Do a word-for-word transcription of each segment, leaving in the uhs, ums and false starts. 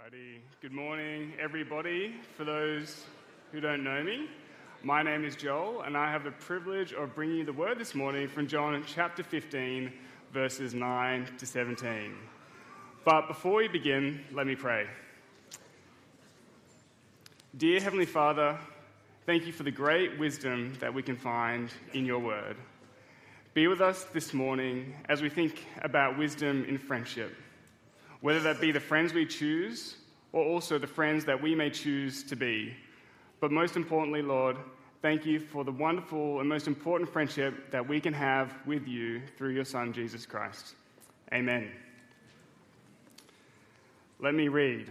Alrighty. Good morning, everybody. For those who don't know me, my name is Joel, and I have the privilege of bringing you the word this morning from John chapter fifteen, verses nine to seventeen. But before we begin, let me pray. Dear Heavenly Father, thank you for the great wisdom that we can find in your word. Be with us this morning as we think about wisdom in friendship, whether that be the friends we choose or also the friends that we may choose to be. But most importantly, Lord, thank you for the wonderful and most important friendship that we can have with you through your Son, Jesus Christ. Amen. Let me read.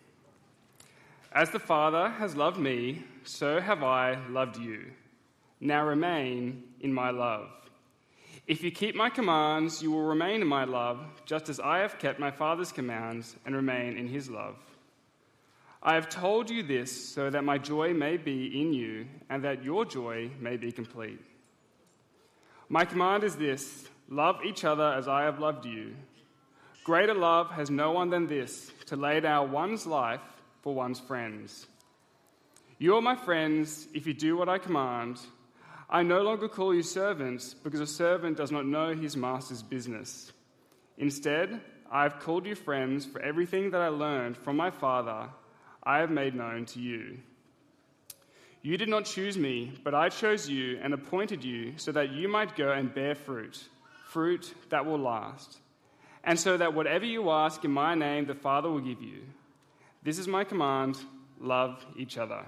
As the Father has loved me, so have I loved you. Now remain in my love. If you keep my commands, you will remain in my love, just as I have kept my Father's commands and remain in his love. I have told you this so that my joy may be in you and that your joy may be complete. My command is this: love each other as I have loved you. Greater love has no one than this, to lay down one's life for one's friends. You are my friends if you do what I command. I no longer call you servants, because a servant does not know his master's business. Instead, I have called you friends, for everything that I learned from my Father I have made known to you. You did not choose me, but I chose you and appointed you so that you might go and bear fruit, fruit that will last, and so that whatever you ask in my name, the Father will give you. This is my command: love each other.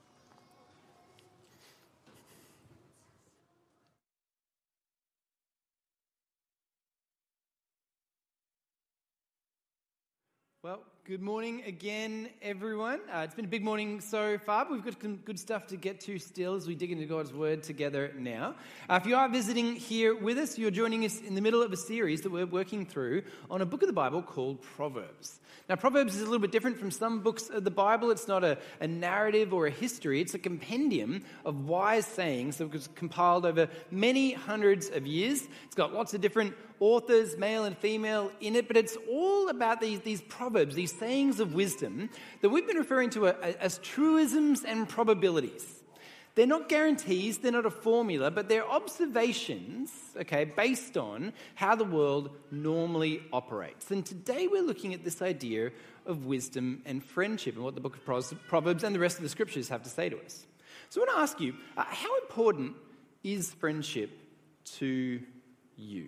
Well, good morning again, everyone. Uh, it's been a big morning so far, but we've got some good stuff to get to still as we dig into God's Word together now. Uh, if you are visiting here with us, you're joining us in the middle of a series that we're working through on a book of the Bible called Proverbs. Now, Proverbs is a little bit different from some books of the Bible. It's not a, a narrative or a history. It's a compendium of wise sayings that was compiled over many hundreds of years. It's got lots of different authors, male and female, in it, but it's all about these, these proverbs, these sayings of wisdom that we've been referring to as truisms and probabilities. They're not guarantees, they're not a formula, but they're observations, okay, based on how the world normally operates. And today we're looking at this idea of wisdom and friendship and what the book of Proverbs and the rest of the scriptures have to say to us. So I want to ask you, uh, how important is friendship to you?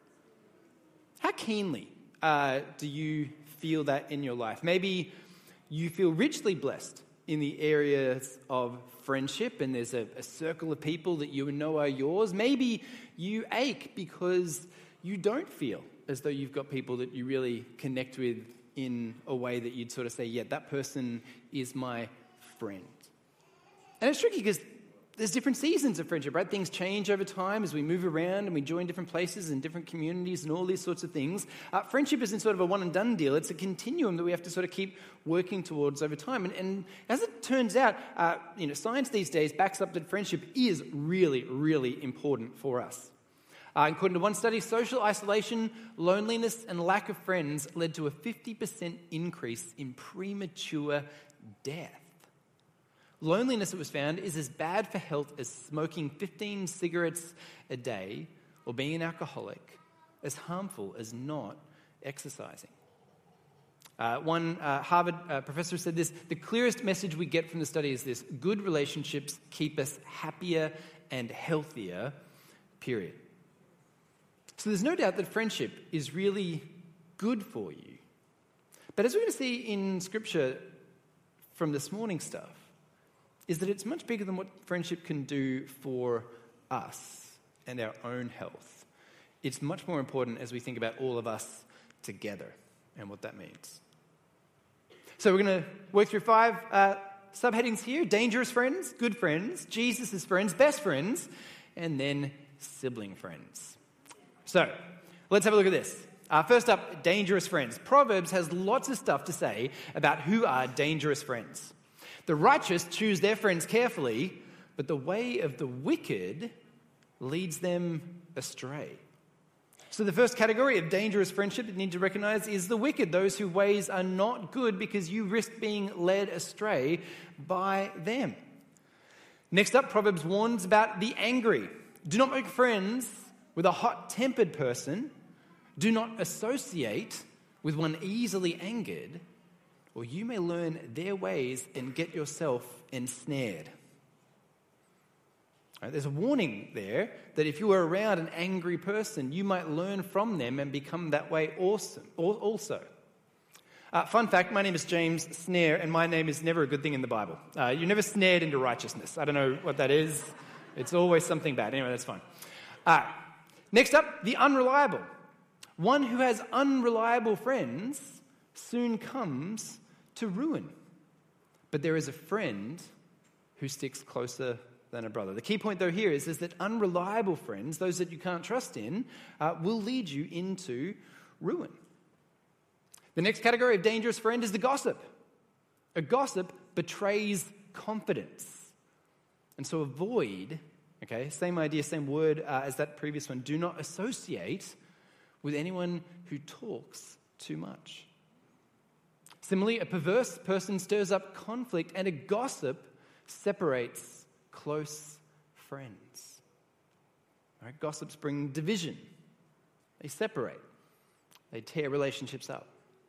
How keenly uh, do you feel that in your life? Maybe you feel richly blessed in the areas of friendship, and there's a, a circle of people that you know are yours. Maybe you ache because you don't feel as though you've got people that you really connect with in a way that you'd sort of say, yeah, that person is my friend. And it's tricky because there's different seasons of friendship, right? Things change over time as we move around and we join different places and different communities and all these sorts of things. Uh, friendship isn't sort of a one-and-done deal. It's a continuum that we have to sort of keep working towards over time. And, and as it turns out, uh, you know, science these days backs up that friendship is really, really important for us. Uh, according to one study, social isolation, loneliness, and lack of friends led to a fifty percent increase in premature death. Loneliness, it was found, is as bad for health as smoking fifteen cigarettes a day or being an alcoholic, as harmful as not exercising. Uh, one uh, Harvard uh, professor said this: the clearest message we get from the study is this: good relationships keep us happier and healthier, period. So there's no doubt that friendship is really good for you. But as we're going to see in Scripture from this morning's stuff, is that it's much bigger than what friendship can do for us and our own health. It's much more important as we think about all of us together and what that means. So we're going to work through five uh, subheadings here: dangerous friends, good friends, Jesus' friends, best friends, and then sibling friends. So let's have a look at this. Uh, first up, dangerous friends. Proverbs has lots of stuff to say about who are dangerous friends. The righteous choose their friends carefully, but the way of the wicked leads them astray. So the first category of dangerous friendship that you need to recognize is the wicked, those whose ways are not good because you risk being led astray by them. Next up, Proverbs warns about the angry. Do not make friends with a hot-tempered person. Do not associate with one easily angered, or you may learn their ways and get yourself ensnared. Right, there's a warning there that if you are around an angry person, you might learn from them and become that way also. Uh, fun fact, my name is James Snare, and my name is never a good thing in the Bible. Uh, you're never snared into righteousness. I don't know what that is. It's always something bad. Anyway, that's fine. Uh, next up, the unreliable. One who has unreliable friends soon comes to ruin. But there is a friend who sticks closer than a brother. The key point, though, here is, is that unreliable friends, those that you can't trust in, uh, will lead you into ruin. The next category of dangerous friend is the gossip. A gossip betrays confidence. And so avoid, okay, same idea, same word uh, as that previous one, do not associate with anyone who talks too much. Similarly, a perverse person stirs up conflict, and a gossip separates close friends. Right? Gossips bring division. They separate. They tear relationships up.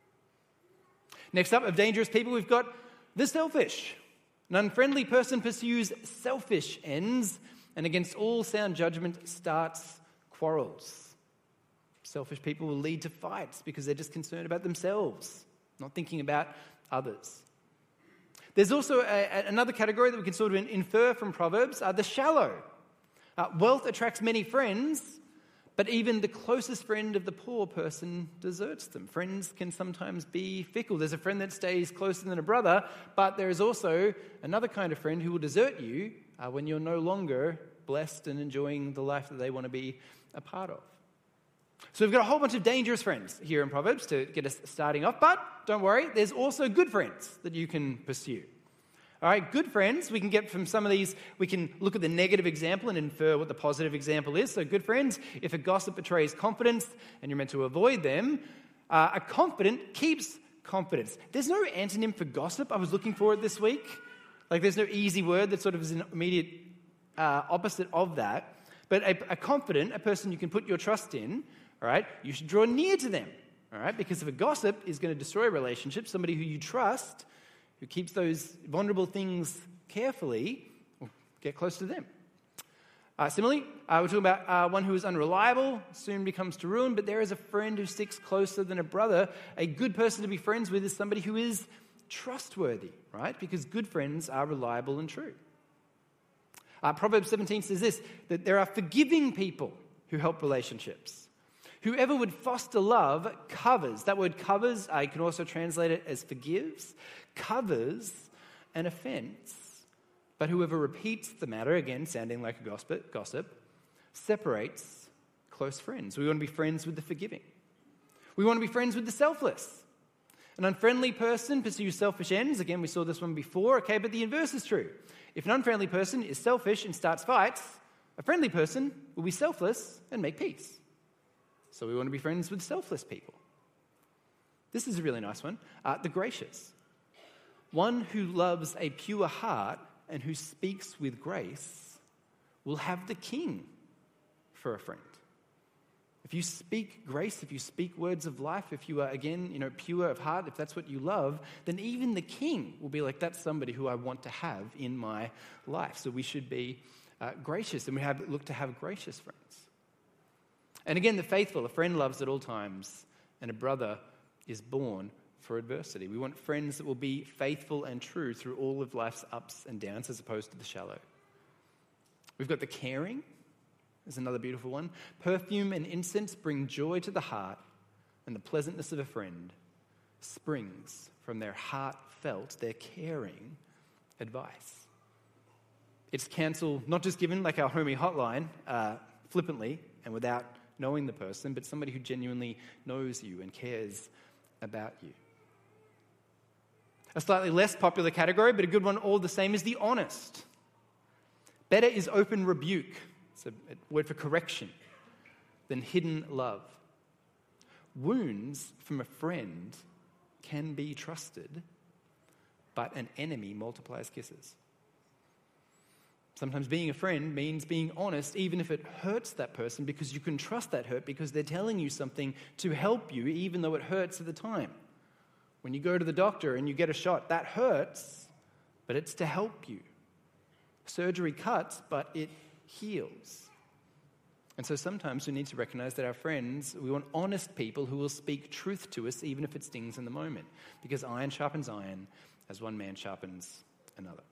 Next up, of dangerous people, we've got the selfish. An unfriendly person pursues selfish ends, and against all sound judgment starts quarrels. Selfish people will lead to fights because they're just concerned about themselves, not thinking about others. There's also a, a, another category that we can sort of infer from Proverbs, uh, the shallow. Uh, wealth attracts many friends, but even the closest friend of the poor person deserts them. Friends can sometimes be fickle. There's a friend that stays closer than a brother, but there is also another kind of friend who will desert you uh, when you're no longer blessed and enjoying the life that they want to be a part of. So we've got a whole bunch of dangerous friends here in Proverbs to get us starting off, but don't worry, there's also good friends that you can pursue. All right, good friends, we can get from some of these, we can look at the negative example and infer what the positive example is. So good friends, if a gossip betrays confidence and you're meant to avoid them, uh, a confident keeps confidence. There's no antonym for gossip. I was looking for it this week. Like there's no easy word that sort of is an immediate uh, opposite of that. But a, a confident, a person you can put your trust in, all right, you should draw near to them, all right, because if a gossip is going to destroy relationships, somebody who you trust, who keeps those vulnerable things carefully, well, get close to them. Uh, similarly, uh, we're talking about uh, one who is unreliable, soon becomes to ruin, but there is a friend who sticks closer than a brother. A good person to be friends with is somebody who is trustworthy, right, because good friends are reliable and true. Uh, Proverbs seventeen says this, that there are forgiving people who help relationships. Whoever would foster love covers, that word covers, uh, you can also translate it as forgives, covers an offense. But whoever repeats the matter, again sounding like a gossip, gossip, separates close friends. We want to be friends with the forgiving. We want to be friends with the selfless. An unfriendly person pursues selfish ends. Again, we saw this one before, okay, but the inverse is true. If an unfriendly person is selfish and starts fights, a friendly person will be selfless and make peace. So we want to be friends with selfless people. This is a really nice one. Uh, the gracious. One who loves a pure heart and who speaks with grace will have the king for a friend. If you speak grace, if you speak words of life, if you are, again, you know, pure of heart, if that's what you love, then even the king will be like, that's somebody who I want to have in my life. So we should be uh, gracious, and we have look to have gracious friends. And again, the faithful, a friend loves at all times, and a brother is born for adversity. We want friends that will be faithful and true through all of life's ups and downs as opposed to the shallow. We've got the caring. There's another beautiful one. Perfume and incense bring joy to the heart, and the pleasantness of a friend springs from their heartfelt, their caring advice. It's counsel not just given like our homie hotline, uh, flippantly and without knowing the person, but somebody who genuinely knows you and cares about you. A slightly less popular category, but a good one all the same, is the honest. Better is open rebuke. It's a word for correction. than hidden love. Wounds from a friend can be trusted, but an enemy multiplies kisses. Sometimes being a friend means being honest, even if it hurts that person, because you can trust that hurt because they're telling you something to help you, even though it hurts at the time. When you go to the doctor and you get a shot, that hurts, but it's to help you. Surgery cuts, but it heals. And so sometimes we need to recognize that our friends, we want honest people who will speak truth to us, even if it stings in the moment, because iron sharpens iron as one man sharpens another.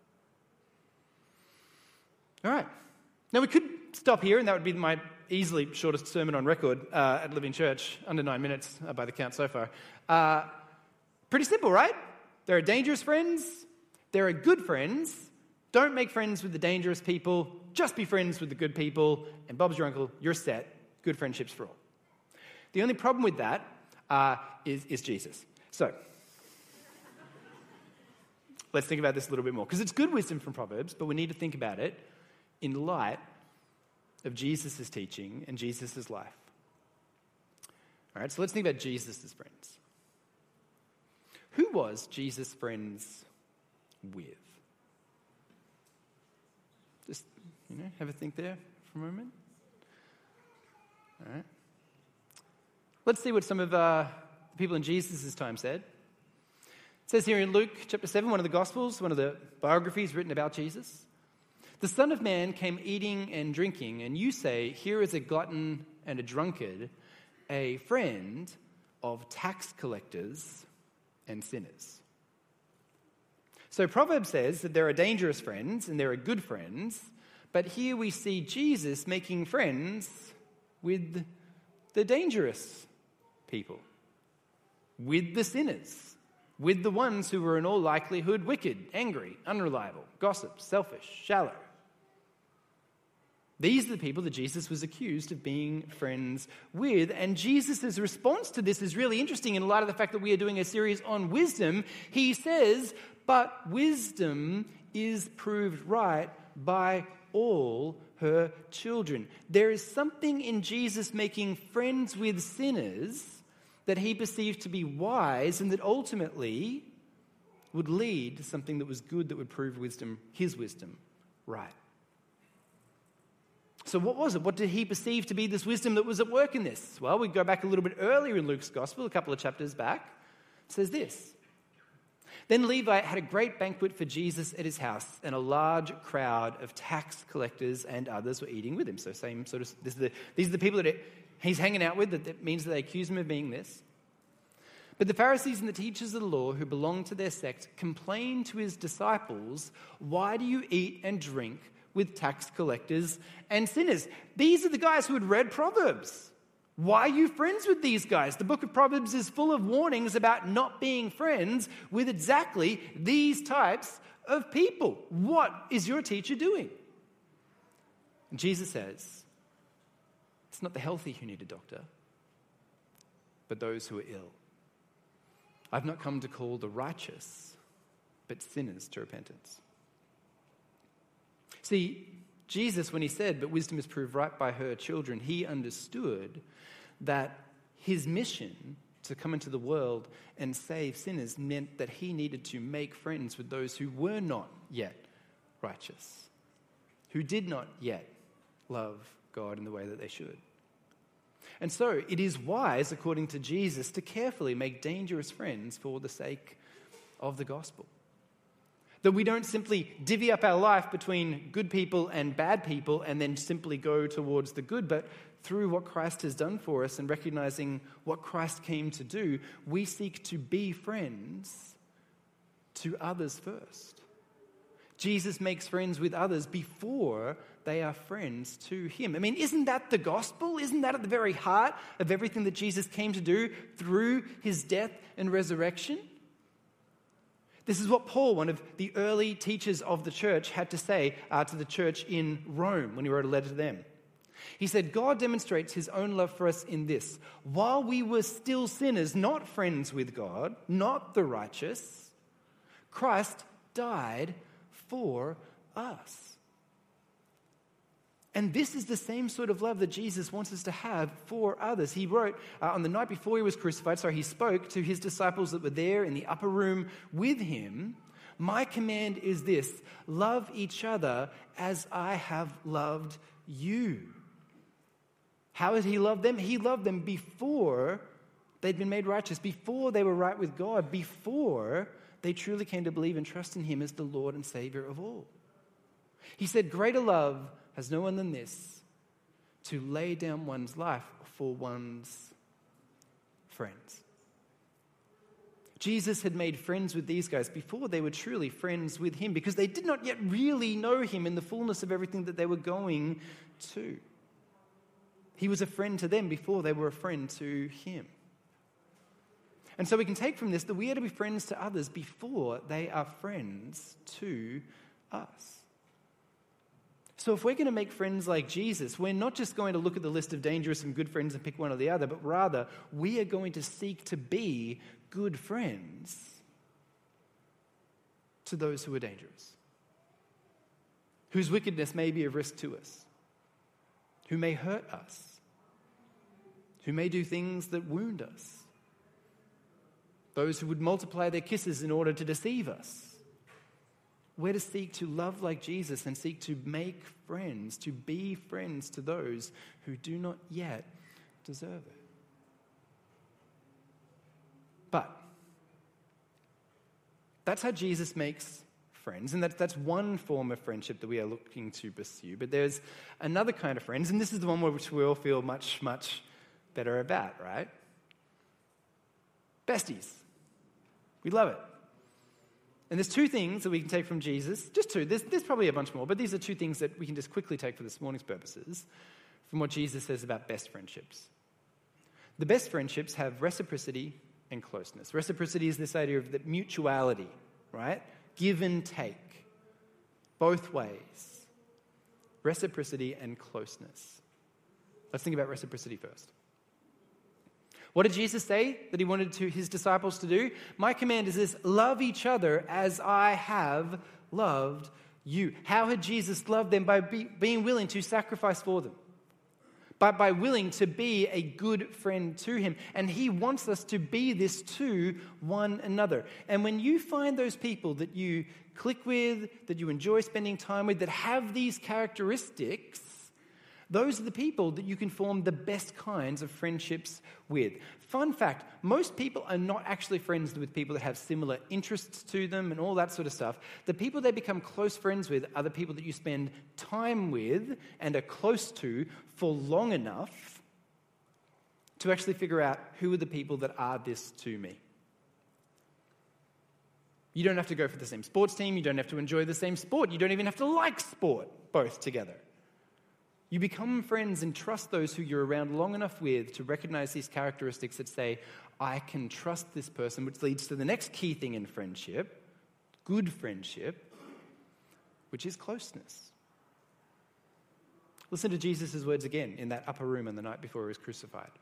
All right. Now, we could stop here, and that would be my easily shortest sermon on record uh, at Living Church, under nine minutes uh, by the count so far. Uh, pretty simple, right? There are dangerous friends. There are good friends. Don't make friends with the dangerous people. Just be friends with the good people. And Bob's your uncle. You're set. Good friendships for all. The only problem with that uh, is, is Jesus. So, let's think about this a little bit more. Because it's good wisdom from Proverbs, but we need to think about it in light of Jesus' teaching and Jesus' life. All right, so let's think about Jesus' friends. Who was Jesus' friends with? Just, you know, have a think there for a moment. All right. Let's see what some of uh, the people in Jesus' time said. It says here in Luke chapter seven, one of the Gospels, one of the biographies written about Jesus. The Son of Man came eating and drinking, and you say, here is a glutton and a drunkard, a friend of tax collectors and sinners. So Proverbs says that there are dangerous friends and there are good friends, but here we see Jesus making friends with the dangerous people, with the sinners, with the ones who were in all likelihood wicked, angry, unreliable, gossip, selfish, shallow. These are the people that Jesus was accused of being friends with. And Jesus' response to this is really interesting in light of the fact that we are doing a series on wisdom. He says, but wisdom is proved right by all her children. There is something in Jesus making friends with sinners that he perceived to be wise and that ultimately would lead to something that was good that would prove wisdom, his wisdom, right. So what was it? What did he perceive to be this wisdom that was at work in this? Well, we go back a little bit earlier in Luke's gospel, a couple of chapters back. It says this. Then Levi had a great banquet for Jesus at his house, and a large crowd of tax collectors and others were eating with him. So same sort of, this is the, these are the people that he's hanging out with, that, that means that they accuse him of being this. But the Pharisees and the teachers of the law who belonged to their sect complained to his disciples, why do you eat and drink with tax collectors and sinners? These are the guys who had read Proverbs. Why are you friends with these guys? The book of Proverbs is full of warnings about not being friends with exactly these types of people. What is your teacher doing? And Jesus says, it's not the healthy who need a doctor, but those who are ill. I've not come to call the righteous, but sinners to repentance. See, Jesus, when he said, but wisdom is proved right by her children, he understood that his mission to come into the world and save sinners meant that he needed to make friends with those who were not yet righteous, who did not yet love God in the way that they should. And so it is wise, according to Jesus, to carefully make dangerous friends for the sake of the gospel. That we don't simply divvy up our life between good people and bad people and then simply go towards the good, but through what Christ has done for us and recognizing what Christ came to do, we seek to be friends to others first. Jesus makes friends with others before they are friends to him. I mean, isn't that the gospel? Isn't that at the very heart of everything that Jesus came to do through his death and resurrection? This is what Paul, one of the early teachers of the church, had to say uh, to the church in Rome when he wrote a letter to them. He said, God demonstrates his own love for us in this. While we were still sinners, not friends with God, not the righteous, Christ died for us. And this is the same sort of love that Jesus wants us to have for others. He wrote uh, on the night before he was crucified, sorry, he spoke to his disciples that were there in the upper room with him. My command is this: love each other as I have loved you. How did he love them? He loved them before they'd been made righteous, before they were right with God, before they truly came to believe and trust in him as the Lord and Savior of all. He said, greater love has no one than this, to lay down one's life for one's friends. Jesus had made friends with these guys before they were truly friends with him, because they did not yet really know him in the fullness of everything that they were going to. He was a friend to them before they were a friend to him. And so we can take from this that we are to be friends to others before they are friends to us. So if we're going to make friends like Jesus, we're not just going to look at the list of dangerous and good friends and pick one or the other, but rather we are going to seek to be good friends to those who are dangerous, whose wickedness may be of risk to us, who may hurt us, who may do things that wound us, those who would multiply their kisses in order to deceive us. We're to seek to love like Jesus and seek to make friends, to be friends to those who do not yet deserve it. But that's how Jesus makes friends, and that's, that's one form of friendship that we are looking to pursue. But there's another kind of friends, and this is the one which we all feel much, much better about, right? Besties. We love it. And there's two things that we can take from Jesus, just two, there's, there's probably a bunch more, but these are two things that we can just quickly take for this morning's purposes from what Jesus says about best friendships. The best friendships have reciprocity and closeness. Reciprocity is this idea of that mutuality, right? Give and take, both ways. Reciprocity and closeness. Let's think about reciprocity first. What did Jesus say that he wanted to, his disciples to do? My command is this: love each other as I have loved you. How had Jesus loved them? By be, being willing to sacrifice for them. But by willing to be a good friend to him. And he wants us to be this to one another. And when you find those people that you click with, that you enjoy spending time with, that have these characteristics, those are the people that you can form the best kinds of friendships with. Fun fact, most people are not actually friends with people that have similar interests to them and all that sort of stuff. The people they become close friends with are the people that you spend time with and are close to for long enough to actually figure out who are the people that are this to me. You don't have to go for the same sports team. You don't have to enjoy the same sport. You don't even have to like sport both together. You become friends and trust those who you're around long enough with to recognize these characteristics that say, I can trust this person, which leads to the next key thing in friendship, good friendship, which is closeness. Listen to Jesus' words again in that upper room on the night before he was crucified.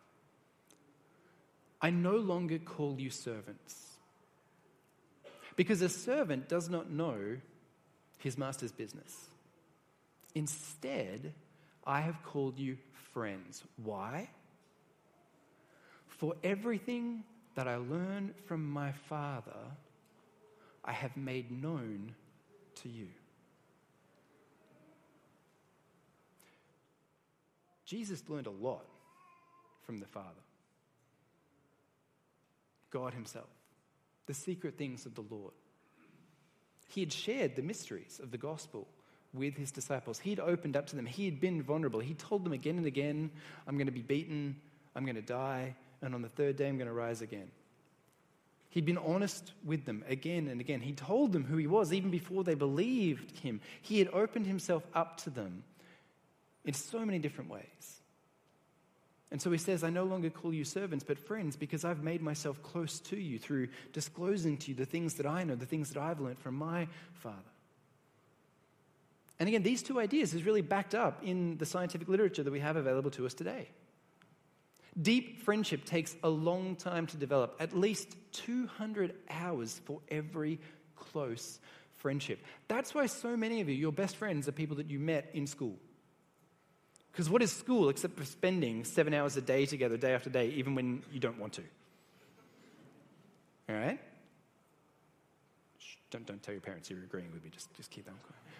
I no longer call you servants, because a servant does not know his master's business. Instead, I have called you friends. Why? For everything that I learned from my Father, I have made known to you. Jesus learned a lot from the Father. God himself, the secret things of the Lord. He had shared the mysteries of the gospel with his disciples. He'd opened up to them. He had been vulnerable. He told them again and again, I'm going to be beaten, I'm going to die, and on the third day I'm going to rise again. He'd been honest with them again and again. He told them who he was even before they believed him. He had opened himself up to them in so many different ways. And so he says, I no longer call you servants, but friends, because I've made myself close to you through disclosing to you the things that I know, the things that I've learned from my Father. And again, these two ideas is really backed up in the scientific literature that we have available to us today. Deep friendship takes a long time to develop, at least two hundred hours for every close friendship. That's why so many of you, your best friends, are people that you met in school. Because what is school except for spending seven hours a day together, day after day, even when you don't want to? All right? Shh, don't, don't tell your parents you're agreeing with me. Just, just keep them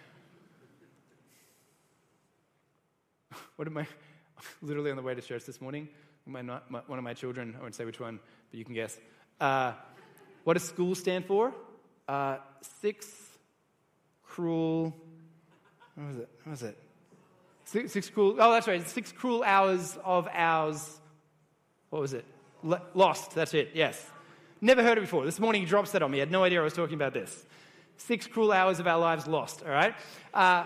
quiet. What am I... Literally on the way to church this morning, my, my, one of my children, I won't say which one, but you can guess. Uh, what does school stand for? Uh, six cruel... What was it? What was it? Six, six cruel... Oh, that's right. Six cruel hours of ours... What was it? L- lost. That's it. Yes. Never heard it before. This morning he drops that on me. I had no idea I was talking about this. Six cruel hours of our lives lost. All right? Uh,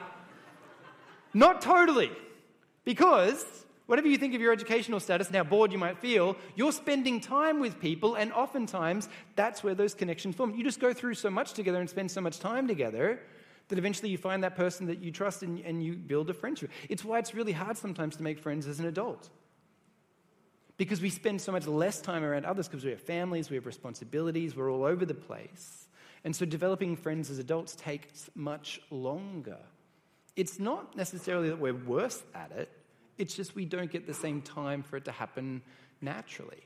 not totally. Because... whatever you think of your educational status and how bored you might feel, you're spending time with people, and oftentimes that's where those connections form. You just go through so much together and spend so much time together that eventually you find that person that you trust and, and you build a friendship. It's why it's really hard sometimes to make friends as an adult. Because we spend so much less time around others because we have families, we have responsibilities, we're all over the place. And so developing friends as adults takes much longer. It's not necessarily that we're worse at it. It's just we don't get the same time for it to happen naturally.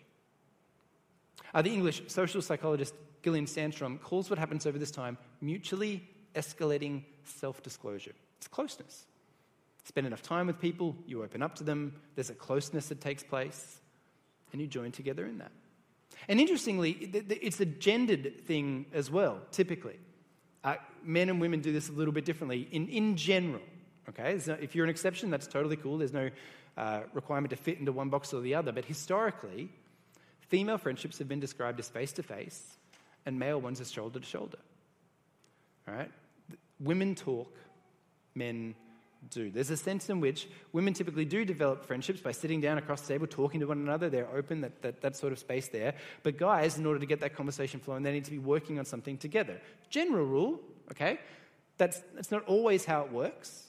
Uh, the English social psychologist Gillian Sandstrom calls what happens over this time mutually escalating self-disclosure. It's closeness. Spend enough time with people, you open up to them, there's a closeness that takes place, and you join together in that. And interestingly, it's a gendered thing as well, typically. Uh, men and women do this a little bit differently in, in general. Okay, no, if you're an exception, that's totally cool. There's no uh, requirement to fit into one box or the other. But historically, female friendships have been described as face-to-face and male ones as shoulder-to-shoulder. All right? Women talk, men do. There's a sense in which women typically do develop friendships by sitting down across the table, talking to one another. They're open, that, that, that sort of space there. But guys, in order to get that conversation flowing, they need to be working on something together. General rule, okay? That's, that's not always how it works.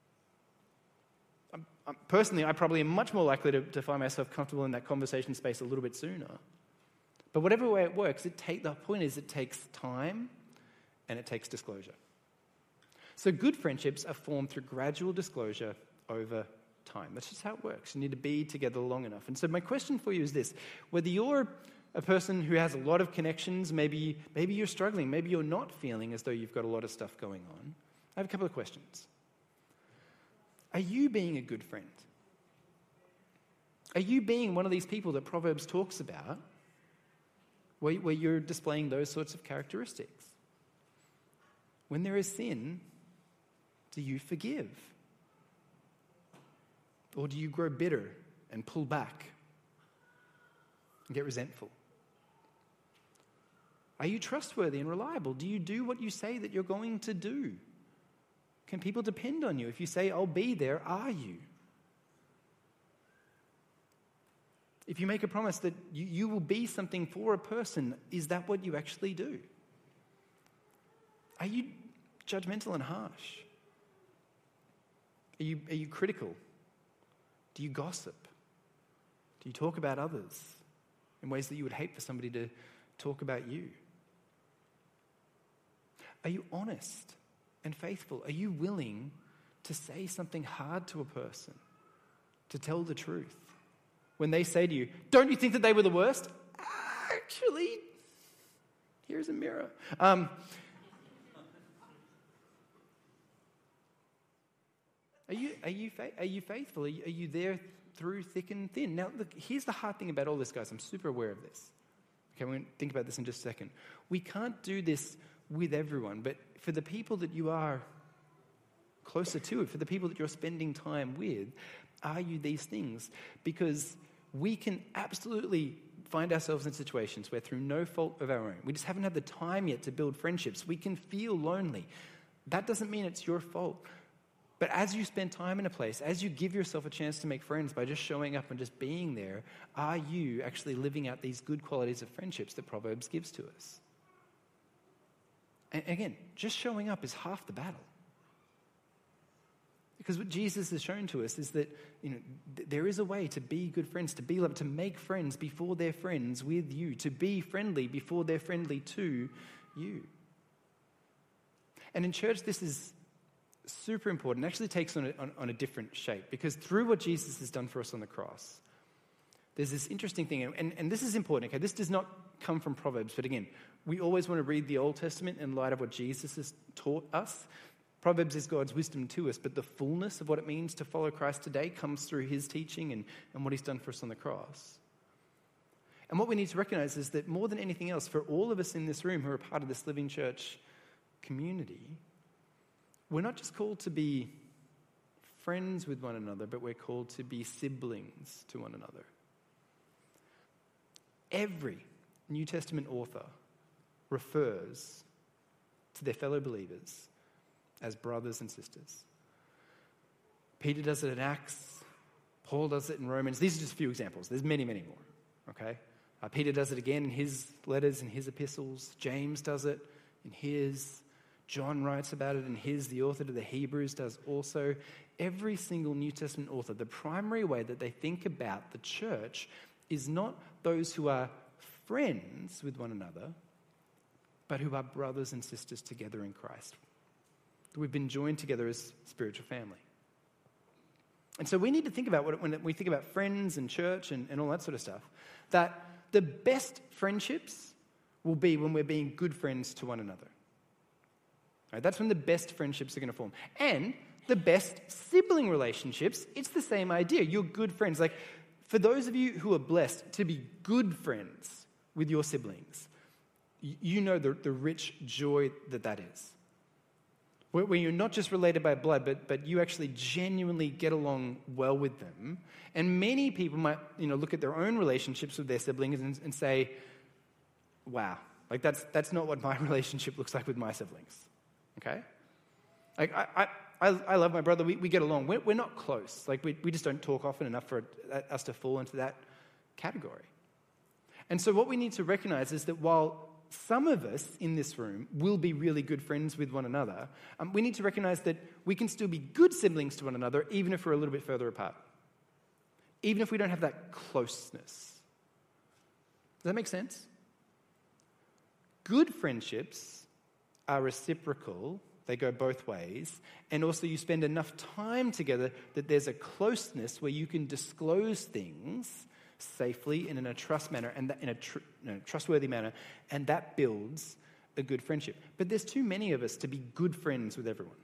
Personally, I probably am much more likely to, to find myself comfortable in that conversation space a little bit sooner. But whatever way it works, it take, the point is it takes time and it takes disclosure. So good friendships are formed through gradual disclosure over time. That's just how it works. You need to be together long enough. And so my question for you is this. Whether you're a person who has a lot of connections, maybe, maybe you're struggling, maybe you're not feeling as though you've got a lot of stuff going on, I have a couple of questions. Are you being a good friend? Are you being one of these people that Proverbs talks about where, where you're displaying those sorts of characteristics? When there is sin, do you forgive? Or do you grow bitter and pull back and get resentful? Are you trustworthy and reliable? Do you do what you say that you're going to do? Can people depend on you? If you say, I'll be there, are you? If you make a promise that you, you will be something for a person, is that what you actually do? Are you judgmental and harsh? Are you, are you critical? Do you gossip? Do you talk about others in ways that you would hate for somebody to talk about you? Are you honest and faithful? Are you willing to say something hard to a person, to tell the truth? When they say to you, don't you think that they were the worst? Actually, here's a mirror. Um, are you are you fa- are you faithful? Are you, are you there through thick and thin? Now, look, here's the hard thing about all this, guys. I'm super aware of this. Okay, we're going to think about this in just a second. We can't do this with everyone, but for the people that you are closer to, for the people that you're spending time with, are you these things? Because we can absolutely find ourselves in situations where through no fault of our own, we just haven't had the time yet to build friendships. We can feel lonely. That doesn't mean it's your fault. But as you spend time in a place, as you give yourself a chance to make friends by just showing up and just being there, are you actually living out these good qualities of friendships that Proverbs gives to us? And again, just showing up is half the battle. Because what Jesus has shown to us is that, you know, th- there is a way to be good friends, to be loved, to make friends before they're friends with you, to be friendly before they're friendly to you. And in church, this is super important. It actually takes on a, on, on a different shape, because through what Jesus has done for us on the cross, there's this interesting thing, and, and this is important, okay? This does not come from Proverbs, but again, we always want to read the Old Testament in light of what Jesus has taught us. Proverbs is God's wisdom to us, but the fullness of what it means to follow Christ today comes through his teaching and, and what he's done for us on the cross. And what we need to recognize is that more than anything else, for all of us in this room who are part of this Living Church community, we're not just called to be friends with one another, but we're called to be siblings to one another. Every New Testament author refers to their fellow believers as brothers and sisters. Peter does it in Acts. Paul does it in Romans. These are just a few examples. There's many, many more, okay? Uh, Peter does it again in his letters, in his epistles. James does it in his. John writes about it in his. The author to the Hebrews does also. Every single New Testament author, the primary way that they think about the church is not those who are friends with one another, but who are brothers and sisters together in Christ. We've been joined together as spiritual family. And so we need to think about, what, when we think about friends and church and, and all that sort of stuff, that the best friendships will be when we're being good friends to one another. Right? That's when the best friendships are going to form. And the best sibling relationships, it's the same idea. You're good friends. Like, for those of you who are blessed to be good friends with your siblings, you know the, the rich joy that that is. Where, where you're not just related by blood, but, but you actually genuinely get along well with them. And many people might, you know, look at their own relationships with their siblings and, and say, wow, like that's, that's not what my relationship looks like with my siblings. Okay? Like, I... I I, I love my brother. We, we get along. We're, we're not close. Like, we, we just don't talk often enough for us to fall into that category. And so what we need to recognize is that while some of us in this room will be really good friends with one another, um, we need to recognize that we can still be good siblings to one another, even if we're a little bit further apart. Even if we don't have that closeness. Does that make sense? Good friendships are reciprocal. They go both ways. And also you spend enough time together that there's a closeness where you can disclose things safely and in a trust manner and that, in a tr- no, trustworthy manner, and that builds a good friendship. But there's too many of us to be good friends with everyone.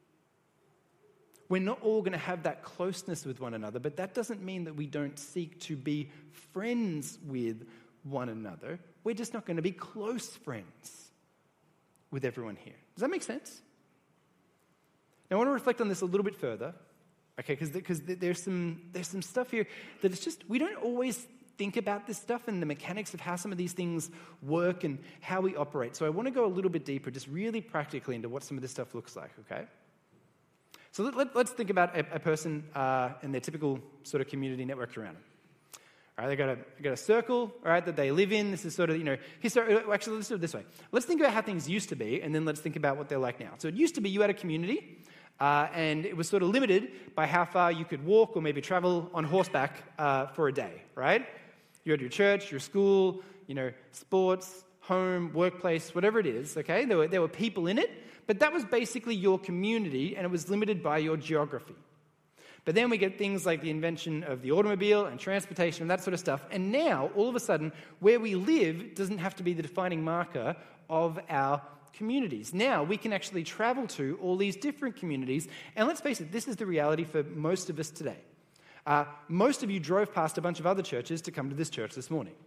We're not all going to have that closeness with one another, but that doesn't mean that we don't seek to be friends with one another. We're just not going to be close friends with everyone here. Does that make sense? Now, I want to reflect on this a little bit further, okay, because because there's some there's some stuff here that it's just, we don't always think about this stuff and the mechanics of how some of these things work and how we operate. So I want to go a little bit deeper, just really practically into what some of this stuff looks like, okay? So let, let, let's think about a, a person uh, and their typical sort of community networked around them. All right, they got a they got a circle, all right, that they live in. This is sort of, you know, histor- actually, let's do it this way. Let's think about how things used to be, and then let's think about what they're like now. So it used to be you had a community, uh, and it was sort of limited by how far you could walk or maybe travel on horseback uh, for a day, right? You had your church, your school, you know, sports, home, workplace, whatever it is, okay? There were, there were people in it, but that was basically your community, and it was limited by your geography. But then we get things like the invention of the automobile and transportation and that sort of stuff. And now, all of a sudden, where we live doesn't have to be the defining marker of our communities. Now, we can actually travel to all these different communities. And let's face it, this is the reality for most of us today. Uh, most of you drove past a bunch of other churches to come to this church this morning.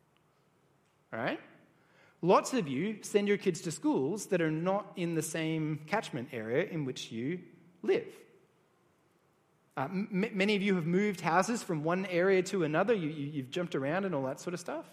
All right? Lots of you send your kids to schools that are not in the same catchment area in which you live. Uh, m- many of you have moved houses from one area to another. You, you, you've jumped around and all that sort of stuff.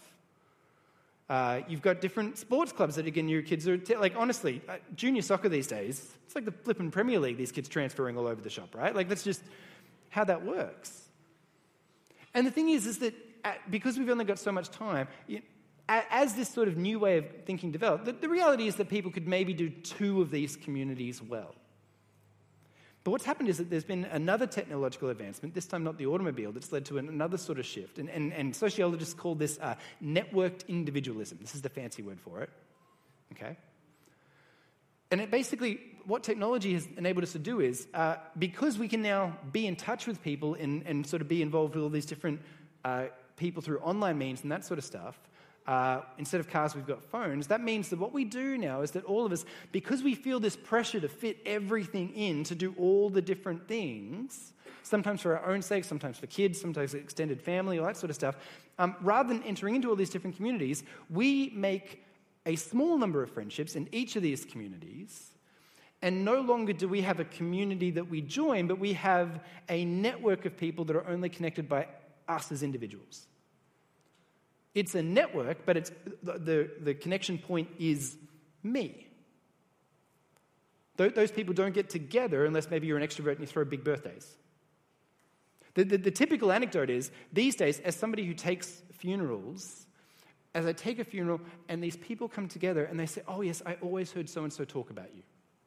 Uh, you've got different sports clubs that, again, your kids are... T- like, honestly, uh, junior soccer these days, it's like the flipping Premier League, these kids transferring all over the shop, right? Like, that's just how that works. And the thing is, is that uh, because we've only got so much time, you, as this sort of new way of thinking developed, the, the reality is that people could maybe do two of these communities well. But what's happened is that there's been another technological advancement, this time not the automobile, that's led to an, another sort of shift. And, and, and sociologists call this uh, networked individualism. This is the fancy word for it. Okay? And it basically, what technology has enabled us to do is, uh, because we can now be in touch with people and, and sort of be involved with all these different uh, people through online means and that sort of stuff, uh, instead of cars, we've got phones. That means that what we do now is that all of us, because we feel this pressure to fit everything in, to do all the different things, sometimes for our own sake, sometimes for kids, sometimes extended family, all that sort of stuff, um, rather than entering into all these different communities, we make a small number of friendships in each of these communities, and no longer do we have a community that we join, but we have a network of people that are only connected by us as individuals. It's a network, but it's the, the, the connection point is me. Th- those people don't get together unless maybe you're an extrovert and you throw big birthdays. The, the, the typical anecdote is, these days, as somebody who takes funerals, as I take a funeral and these people come together and they say, oh yes, I always heard so-and-so talk about you.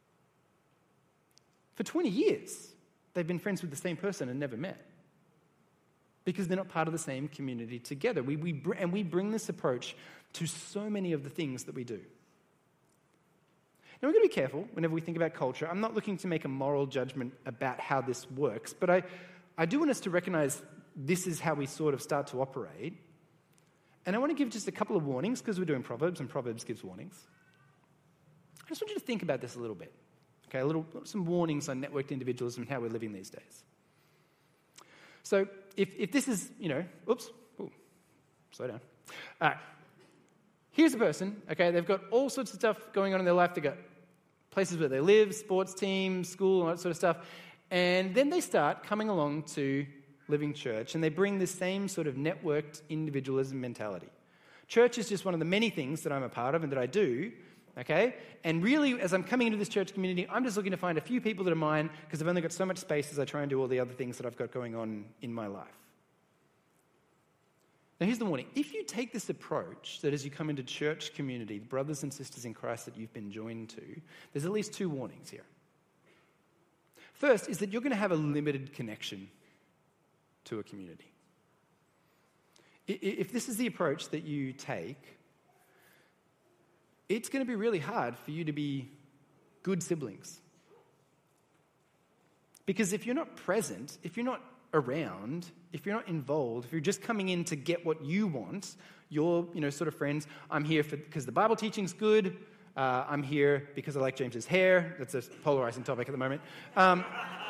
For twenty years, they've been friends with the same person and never met, because they're not part of the same community together. We, we br- and we bring this approach to so many of the things that we do. Now, we've got to be careful whenever we think about culture. I'm not looking to make a moral judgment about how this works, but I, I do want us to recognize this is how we sort of start to operate. And I want to give just a couple of warnings, because we're doing Proverbs, and Proverbs gives warnings. I just want you to think about this a little bit. Okay, a little, some warnings on networked individualism and how we're living these days. So if, if this is, you know, oops, ooh, slow down. All right, here's a person, okay, they've got all sorts of stuff going on in their life. They've got places where they live, sports teams, school, all that sort of stuff. And then they start coming along to Living Church, and they bring this same sort of networked individualism mentality. Church is just one of the many things that I'm a part of and that I do, okay? And really, as I'm coming into this church community, I'm just looking to find a few people that are mine, because I've only got so much space as I try and do all the other things that I've got going on in my life. Now, here's the warning. If you take this approach, that as you come into church community, brothers and sisters in Christ that you've been joined to, there's at least two warnings here. First is that you're going to have a limited connection to a community. If this is the approach that you take, it's going to be really hard for you to be good siblings. Because if you're not present, if you're not around, if you're not involved, if you're just coming in to get what you want, you're, you know, sort of friends, I'm here for because the Bible teaching's good, uh, I'm here because I like James's hair. That's a polarizing topic at the moment. Um,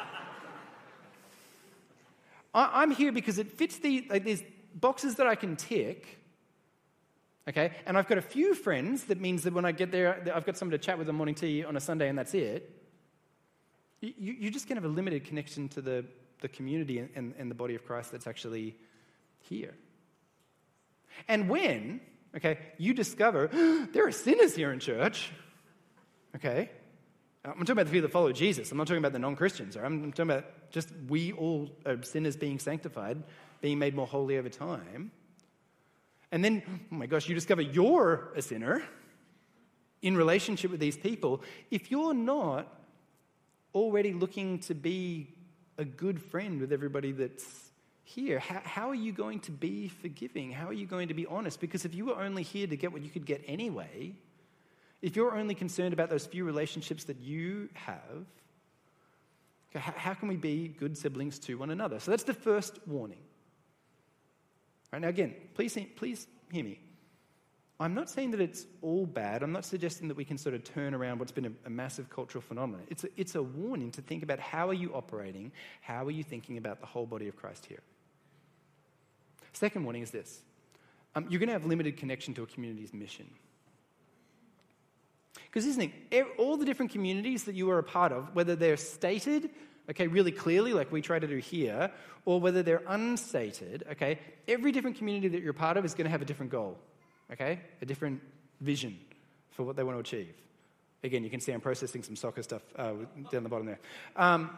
I, I'm here because it fits the, like, there's boxes that I can tick. Okay, and I've got a few friends. That means that when I get there, I've got someone to chat with on morning tea on a Sunday, and that's it. You, you're just going to have a limited connection to the, the community and, and, and the body of Christ that's actually here. And when, okay, you discover there are sinners here in church, okay, I'm talking about the people that follow Jesus. I'm not talking about the non-Christians. I'm, I'm talking about just we all are sinners being sanctified, being made more holy over time. And then, oh my gosh, you discover you're a sinner in relationship with these people. If you're not already looking to be a good friend with everybody that's here, how, how are you going to be forgiving? How are you going to be honest? Because if you were only here to get what you could get anyway, if you're only concerned about those few relationships that you have, how, how can we be good siblings to one another? So that's the first warning. Right, now again, please, please hear me. I'm not saying that it's all bad. I'm not suggesting that we can sort of turn around what's been a, a massive cultural phenomenon. It's a, it's a warning to think about how are you operating, how are you thinking about the whole body of Christ here. Second warning is this. Um, you're going to have limited connection to a community's mission. Because this thing, all the different communities that you are a part of, whether they're stated, okay, really clearly, like we try to do here, or whether they're unstated, okay, every different community that you're part of is going to have a different goal, okay, a different vision for what they want to achieve. Again, you can see I'm processing some soccer stuff uh, down the bottom there. Um,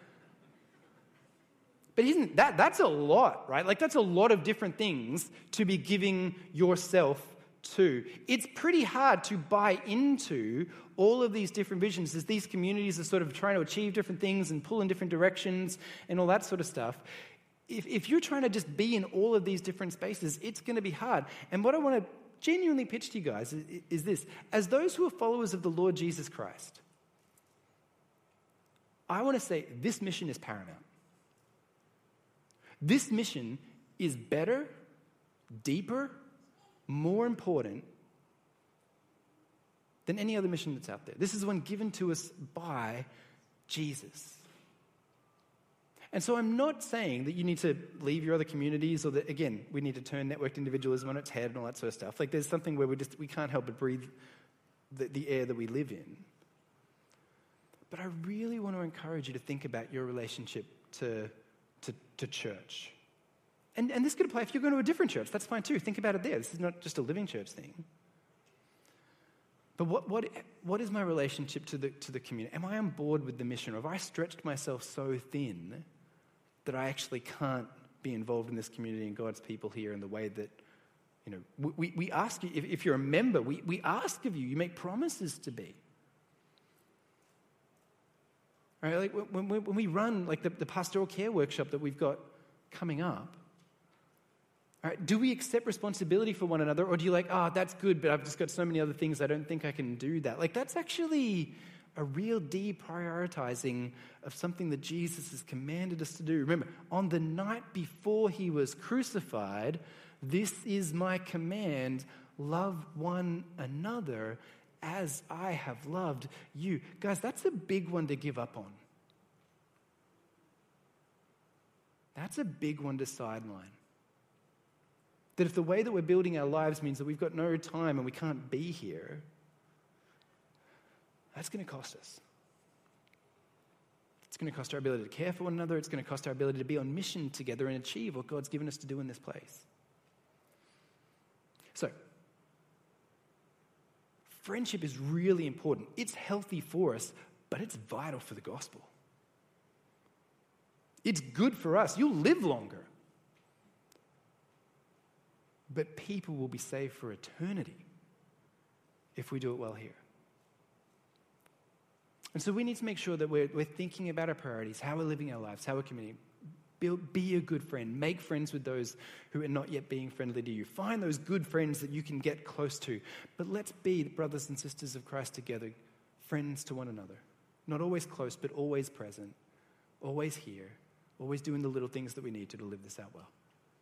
but isn't that, that's a lot, right? Like, that's a lot of different things to be giving yourself to. It's pretty hard to buy into all of these different visions as these communities are sort of trying to achieve different things and pull in different directions and all that sort of stuff. If, if you're trying to just be in all of these different spaces, it's going to be hard. And what I want to genuinely pitch to you guys is, is this. As those who are followers of the Lord Jesus Christ, I want to say this mission is paramount. This mission is better, deeper, more important than any other mission that's out there. This is the one given to us by Jesus. And so I'm not saying that you need to leave your other communities or that, again, we need to turn networked individualism on its head and all that sort of stuff. Like there's something where we just we can't help but breathe the, the air that we live in. But I really want to encourage you to think about your relationship to, to, to church. And, and this could apply if you're going to a different church. That's fine too. Think about it there. This is not just a Living Church thing. But what, what, what is my relationship to the, to the community? Am I on board with the mission? Or have I stretched myself so thin that I actually can't be involved in this community and God's people here in the way that, you know, we, we ask you, if, if you're a member, we, we ask of you, you make promises to be. Right? Like when, when, when we run like the, the pastoral care workshop that we've got coming up, all right, do we accept responsibility for one another, or do you like, oh, that's good, but I've just got so many other things, I don't think I can do that? Like, that's actually a real deprioritizing of something that Jesus has commanded us to do. Remember, on the night before he was crucified, this is my command, love one another as I have loved you. Guys, that's a big one to give up on. That's a big one to sideline. That if the way that we're building our lives means that we've got no time and we can't be here, that's going to cost us. It's going to cost our ability to care for one another. It's going to cost our ability to be on mission together and achieve what God's given us to do in this place. So, friendship is really important. It's healthy for us, but it's vital for the gospel. It's good for us. You'll live longer. But people will be saved for eternity if we do it well here. And so we need to make sure that we're, we're thinking about our priorities, how we're living our lives, how we're committing. Build, be a good friend. Make friends with those who are not yet being friendly to you. Find those good friends that you can get close to. But let's be the brothers and sisters of Christ together, friends to one another. Not always close, but always present, always here, always doing the little things that we need to to live this out well.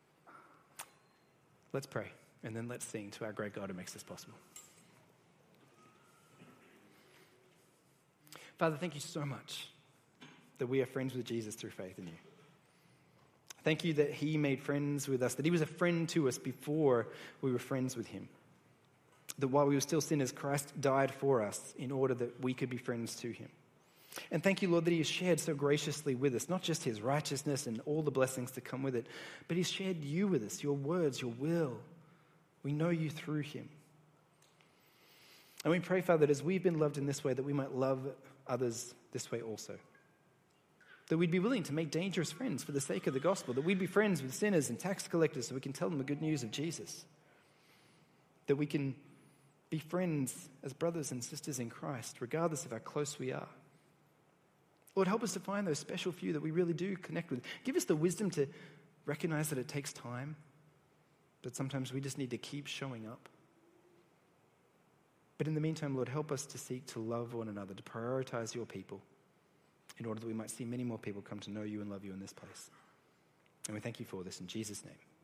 Let's pray, and then let's sing to our great God who makes this possible. Father, thank you so much that we are friends with Jesus through faith in you. Thank you that he made friends with us, that he was a friend to us before we were friends with him. That while we were still sinners, Christ died for us in order that we could be friends to him. And thank you, Lord, that he has shared so graciously with us, not just his righteousness and all the blessings that come with it, but he's shared you with us, your words, your will. We know you through him. And we pray, Father, that as we've been loved in this way, that we might love others this way also. That we'd be willing to make dangerous friends for the sake of the gospel. That we'd be friends with sinners and tax collectors so we can tell them the good news of Jesus. That we can be friends as brothers and sisters in Christ, regardless of how close we are. Lord, help us to find those special few that we really do connect with. Give us the wisdom to recognize that it takes time, that sometimes we just need to keep showing up. But in the meantime, Lord, help us to seek to love one another, to prioritize your people, in order that we might see many more people come to know you and love you in this place. And we thank you for this in Jesus' name.